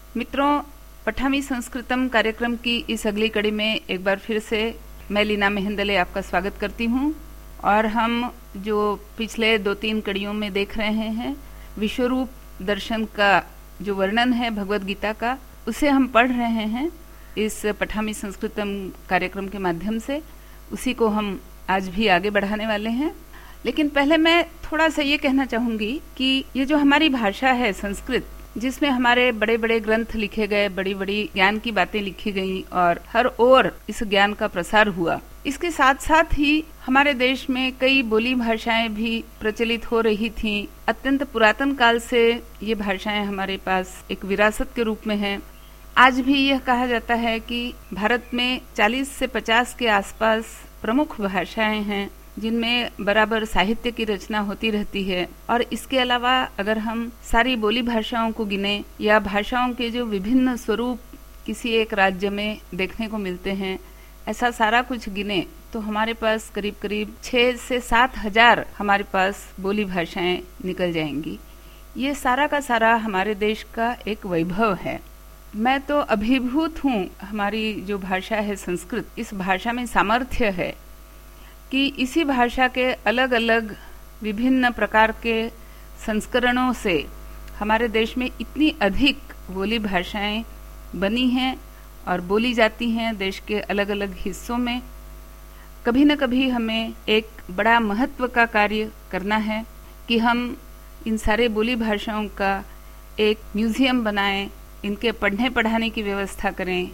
मित्रों, पठामी संस्कृतम कार्यक्रम की इस अगली कड़ी में एक बार फिर से मैं लीना मेहंदले आपका स्वागत करती हूँ। और हम जो पिछले 2-3 कड़ियों में देख रहे हैं, विश्वरूप दर्शन का जो वर्णन है भगवद गीता का, उसे हम पढ़ रहे हैं इस पठामी संस्कृतम कार्यक्रम के माध्यम से। उसी को हम आज भी आगे बढ़ाने वाले हैं। लेकिन पहले मैं थोड़ा सा ये कहना चाहूंगी कि ये जो हमारी भाषा है संस्कृत, जिसमें हमारे बड़े बड़े ग्रंथ लिखे गए, बड़ी बड़ी ज्ञान की बातें लिखी गई और हर ओर इस ज्ञान का प्रसार हुआ, इसके साथ साथ ही हमारे देश में कई बोली भाषाएं भी प्रचलित हो रही थीं। अत्यंत पुरातन काल से ये भाषाएं हमारे पास एक विरासत के रूप में हैं। आज भी यह कहा जाता है कि भारत में 40 से 50 के आसपास प्रमुख भाषाएं हैं जिनमें बराबर साहित्य की रचना होती रहती है। और इसके अलावा अगर हम सारी बोली भाषाओं को गिने या भाषाओं के जो विभिन्न स्वरूप किसी एक राज्य में देखने को मिलते हैं, ऐसा सारा कुछ गिने तो हमारे पास करीब करीब 6 से 7 हजार हमारे पास बोली भाषाएं निकल जाएंगी। ये सारा का सारा हमारे देश का एक वैभव है। मैं तो अभिभूत हूँ, हमारी जो भाषा है संस्कृत, इस भाषा में सामर्थ्य है कि इसी भाषा के अलग अलग विभिन्न प्रकार के संस्करणों से हमारे देश में इतनी अधिक बोली भाषाएं बनी हैं और बोली जाती हैं देश के अलग अलग हिस्सों में। कभी न कभी हमें एक बड़ा महत्व का कार्य करना है कि हम इन सारे बोली भाषाओं का एक म्यूजियम बनाएं, इनके पढ़ने पढ़ाने की व्यवस्था करें,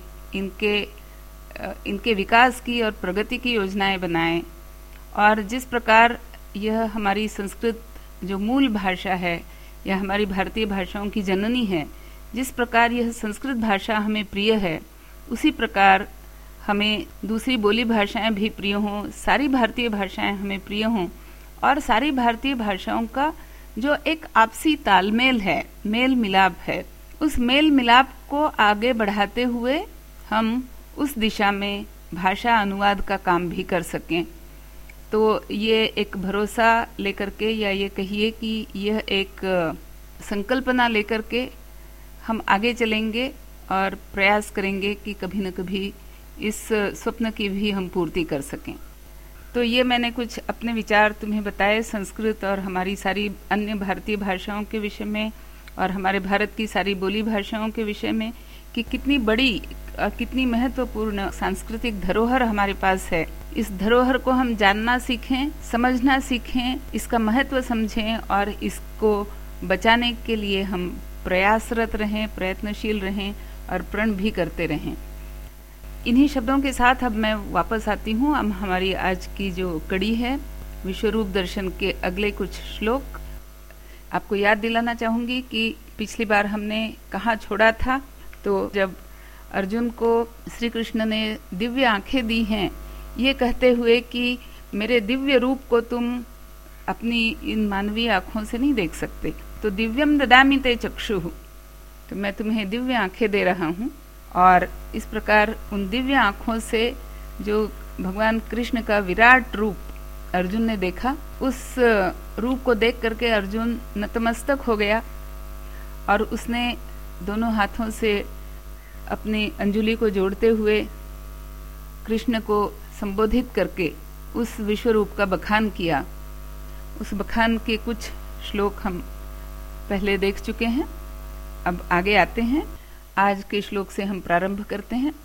इनके विकास की और प्रगति की योजनाएं बनाएं। और जिस प्रकार यह हमारी संस्कृत जो मूल भाषा है या हमारी भारतीय भाषाओं की जननी है, जिस प्रकार यह संस्कृत भाषा हमें प्रिय है, उसी प्रकार हमें दूसरी बोली भाषाएं भी प्रिय हों, सारी भारतीय भाषाएं हमें प्रिय हों। और सारी भारतीय भाषाओं का जो एक आपसी तालमेल है, मेल मिलाप है, उस मेल मिलाप को आगे बढ़ाते हुए हम उस दिशा में भाषा अनुवाद का काम भी कर सकें। तो ये एक भरोसा लेकर के, या ये कहिए कि यह एक संकल्पना लेकर के हम आगे चलेंगे और प्रयास करेंगे कि कभी न कभी इस स्वप्न की भी हम पूर्ति कर सकें। तो ये मैंने कुछ अपने विचार तुम्हें बताए संस्कृत और हमारी सारी अन्य भारतीय भाषाओं के विषय में और हमारे भारत की सारी बोली भाषाओं के विषय में कि कितनी बड़ी, कितनी महत्वपूर्ण सांस्कृतिक धरोहर हमारे पास है। इस धरोहर को हम जानना सीखें, समझना सीखें, इसका महत्व समझें और इसको बचाने के लिए हम प्रयासरत रहें, प्रयत्नशील रहें और प्रण भी करते रहें। इन्हीं शब्दों के साथ अब मैं वापस आती हूँ। अब हमारी आज की जो कड़ी है विश्वरूप दर्शन के अगले कुछ श्लोक आपको याद दिलाना चाहूंगी कि पिछली बार हमने कहाँ छोड़ा था। तो जब अर्जुन को श्री कृष्ण ने दिव्य आंखें दी हैं, ये कहते हुए कि मेरे दिव्य रूप को तुम अपनी इन मानवीय आंखों से नहीं देख सकते, तो दिव्यम ददामि ते चक्षुः, तो मैं तुम्हें दिव्य आंखें दे रहा हूँ। और इस प्रकार उन दिव्य आंखों से जो भगवान कृष्ण का विराट रूप अर्जुन ने देखा, उस रूप को देख करके अर्जुन नतमस्तक हो गया और उसने दोनों हाथों से अपनी अंजुलि को जोड़ते हुए कृष्ण को संबोधित करके उस विश्वरूप का बखान किया। उस बखान के कुछ श्लोक हम पहले देख चुके हैं। अब आगे आते हैं। आज के श्लोक से हम प्रारंभ करते हैं।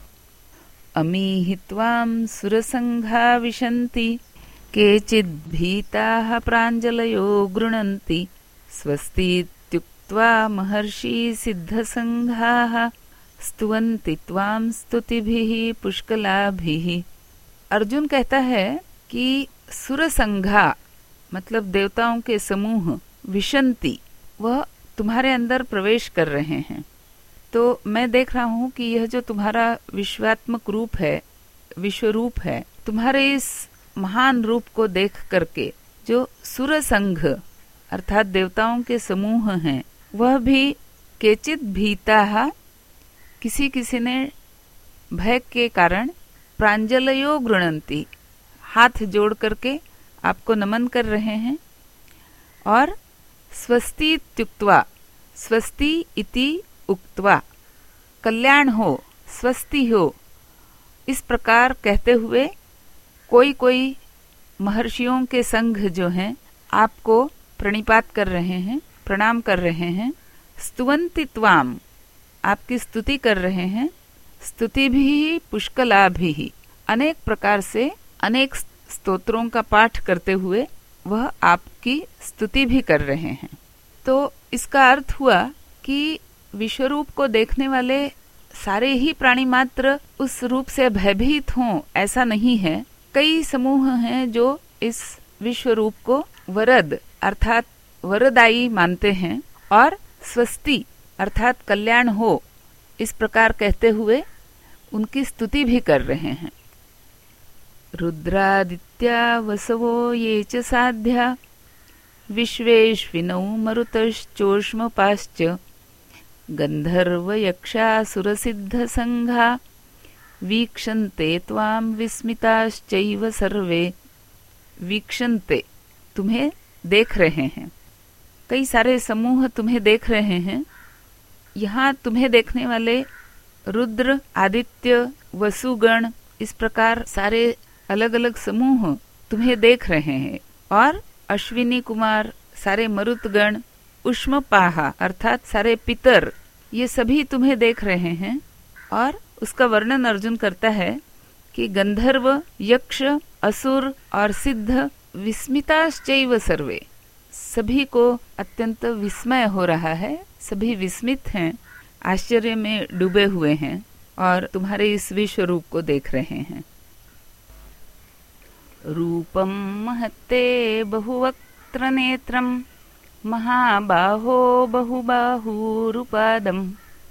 अमीहि त्वां सुरसंघा विशन्ति केचिद् भीताः प्राञ्जलयो गृणन्ति स्वस्तीत्युक्त्वा महर्षि सिद्धसंघाः स्तुवन्ति त्वां स्तुतिभिः पुष्कलाभिः। अर्जुन कहता है कि सुरसंघा मतलब देवताओं के समूह, विशन्ति वह तुम्हारे अंदर प्रवेश कर रहे हैं। तो मैं देख रहा हूँ कि यह जो तुम्हारा विश्वात्मक रूप है, विश्वरूप है, तुम्हारे इस महान रूप को देख करके जो सुरसंघ अर्थात देवताओं के समूह हैं, वह भी केचित भीता, किसी किसी ने भय के कारण प्रांजलयो गृणंती हाथ जोड़ करके आपको नमन कर रहे हैं। और स्वस्ति इत्युक्त्वा, स्वस्ति इति उक्त्वा, कल्याण हो, स्वस्ति हो, इस प्रकार कहते हुए कोई कोई महर्षियों के संघ जो हैं आपको प्रणिपात कर रहे हैं, प्रणाम कर रहे हैं। स्तुवन्ति त्वाम, आपकी स्तुति कर रहे हैं। स्तुति भी पुष्कला भी, अनेक प्रकार से अनेक स्तोत्रों का पाठ करते हुए वह आपकी स्तुति भी कर रहे हैं। तो इसका अर्थ हुआ कि विश्वरूप को देखने वाले सारे ही प्राणी मात्र उस रूप से भयभीत हों, ऐसा नहीं है। कई समूह हैं जो इस विश्वरूप को वरद अर्थात वरदायी मानते हैं और स्वस्ति अर्थात कल्याण हो, इस प्रकार कहते हुए उनकी स्तुति भी कर रहे हैं। रुद्रादित्या वसवो ये च साध्या, विश्वेश्विनौ मरुतश्चोष्मपाश्च, गंधर्व यक्षासुर सिद्ध संघा, वीक्षन्ते त्वां विस्मिताश्चैव सर्वे। वीक्षन्ते, तुम्हें देख रहे हैं, कई सारे समूह तुम्हें देख रहे हैं। यहाँ तुम्हें देखने वाले रुद्र, आदित्य, वसुगण, इस प्रकार सारे अलग अलग समूह तुम्हें देख रहे हैं। और अश्विनी कुमार, सारे मरुतगण, उष्मपाहा अर्थात सारे पितर, ये सभी तुम्हें देख रहे हैं। और उसका वर्णन अर्जुन करता है कि गंधर्व, यक्ष, असुर और सिद्ध विस्मिताश्चैव सर्वे, सभी को अत्यंत विस्मय हो रहा है, सभी विस्मित हैं, आश्चर्य में डूबे हुए हैं और तुम्हारे इस विश्व रूप को देख रहे हैं। रूपम महत्ते बहुवक्त्र नेत्रम, महाबाहो बहुबाहुरुपादम,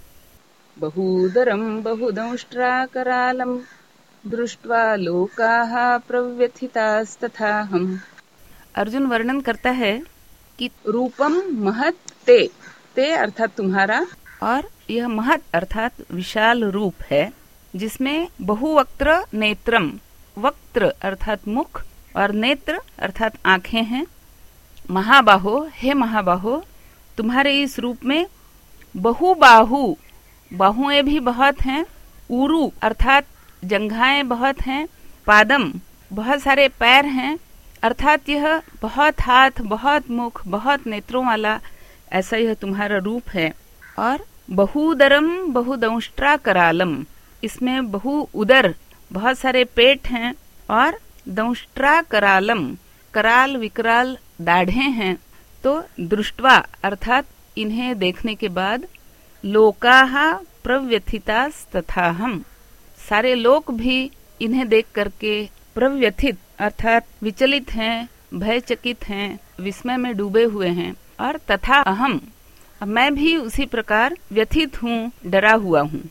बहुदरम बहुदंष्ट्राकरालम, दृष्ट्वा लोकाः प्रव्यथितास्तथाहम्। अर्जुन वर्णन करता है कि रूपम महत ते, ते अर्थात तुम्हारा, और यह महत अर्थात विशाल रूप है, जिसमें बहुवक्त्र नेत्रम, वक्त्र अर्थात मुख और नेत्र अर्थात आंखें हैं। महाबाहो, हे महाबाहो, तुम्हारे इस रूप में बहुबाहु, बाहुएं भी बहुत हैं, उरु अर्थात जंघाएं बहुत हैं, पादम बहुत सारे पैर हैं, अर्थात यह बहुत हाथ, बहुत मुख, बहुत नेत्रों वाला ऐसा यह तुम्हारा रूप है। और बहुदरम बहुदंष्ट्रा करालम, इसमें बहु उदर बहुत सारे पेट हैं, और दंष्ट्रा करालम, कराल विकराल दाढ़ें हैं। तो दृष्ट्वा अर्थात इन्हें देखने के बाद, लोकाः प्रव्यथितास तथाहम्, सारे लोग भी इन्हें देख करके प्रव्यथित अर्थात विचलित हैं, भयचकित हैं, विस्मय में डूबे हुए हैं। और तथा अहम, मैं भी उसी प्रकार व्यथित हूँ, डरा हुआ हूँ।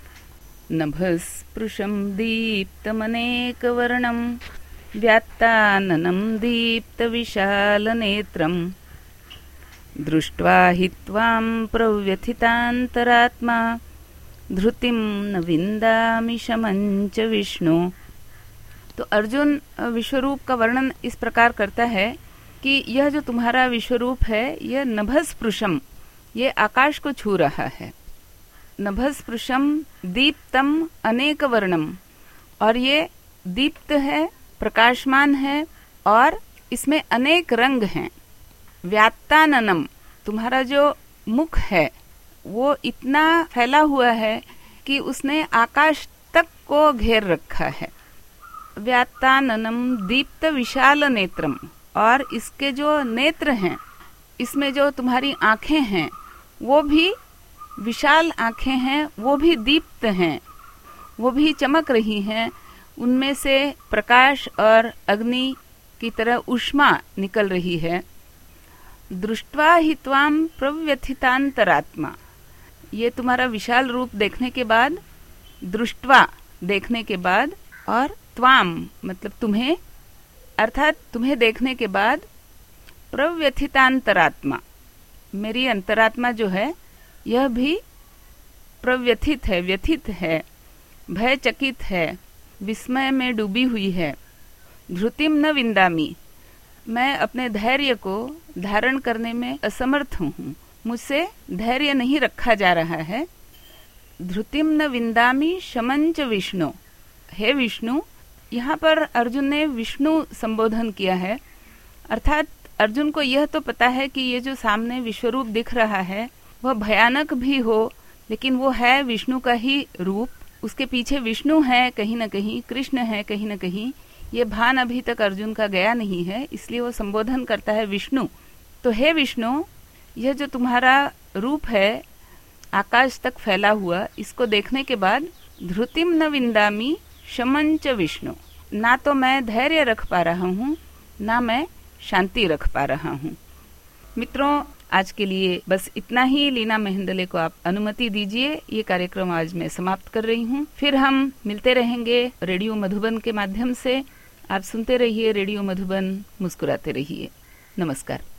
नभस्पृशं दीप्तमनेकवर्णं, व्यात्ताननं दीप्तविशालनेत्रं, दृष्ट्वा हि त्वां प्रव्यथितान्तरात्मा, धृतिं न विन्दामि शमं च विष्णु। तो अर्जुन विश्वरूप का वर्णन इस प्रकार करता है कि यह जो तुम्हारा विश्वरूप है, यह नभस्पृशम, ये आकाश को छू रहा है। नभस्पृशम दीप्तम अनेक वर्णम, और ये दीप्त है, प्रकाशमान है, और इसमें अनेक रंग हैं। व्यात्ताननम, तुम्हारा जो मुख है वो इतना फैला हुआ है कि उसने आकाश तक को घेर रखा है। व्यात्ताननम दीप्त विशाल नेत्रम, और इसके जो नेत्र हैं, इसमें जो तुम्हारी आंखें हैं वो भी विशाल आंखें हैं, वो भी दीप्त हैं, वो भी चमक रही हैं, उनमें से प्रकाश और अग्नि की तरह ऊष्मा निकल रही है। दृष्ट्वा हि त्वां प्रव्यथितांतरात्मा, ये तुम्हारा विशाल रूप देखने के बाद, दृष्ट्वा देखने के बाद, और त्वाम मतलब तुम्हें, अर्थात तुम्हें देखने के बाद, प्रव्यथितांतरात्मा, मेरी अंतरात्मा जो है यह भी प्रव्यथित है, व्यथित है, भयचकित है, विस्मय में डूबी हुई है। धृतिम न विंदामी, मैं अपने धैर्य को धारण करने में असमर्थ हूँ। मुझसे धैर्य नहीं रखा जा रहा है। धृतिम न विंदामी शमंच विष्णु। हे विष्णु, यहाँ पर अर्जुन ने विष्णु संबोधन किया है, अर्थात अर्जुन को यह तो पता है कि ये जो सामने विश्वरूप दिख रहा है वह भयानक भी हो, लेकिन वो है विष्णु का ही रूप। उसके पीछे विष्णु है कहीं न कहीं, कृष्ण है कहीं न कहीं, ये भान अभी तक अर्जुन का गया नहीं है, इसलिए वो संबोधन करता है विष्णु। तो हे विष्णु, यह जो तुम्हारा रूप है आकाश तक फैला हुआ, इसको देखने के बाद धृतिम न विंदामी शमंच विष्णु, ना तो मैं धैर्य रख पा रहा हूँ, ना मैं शांति रख पा रहा हूँ। मित्रों, आज के लिए बस इतना ही। लीना मेहंदले को आप अनुमति दीजिए, ये कार्यक्रम आज मैं समाप्त कर रही हूँ। फिर हम मिलते रहेंगे रेडियो मधुबन के माध्यम से। आप सुनते रहिए रेडियो मधुबन, मुस्कुराते रहिए। नमस्कार।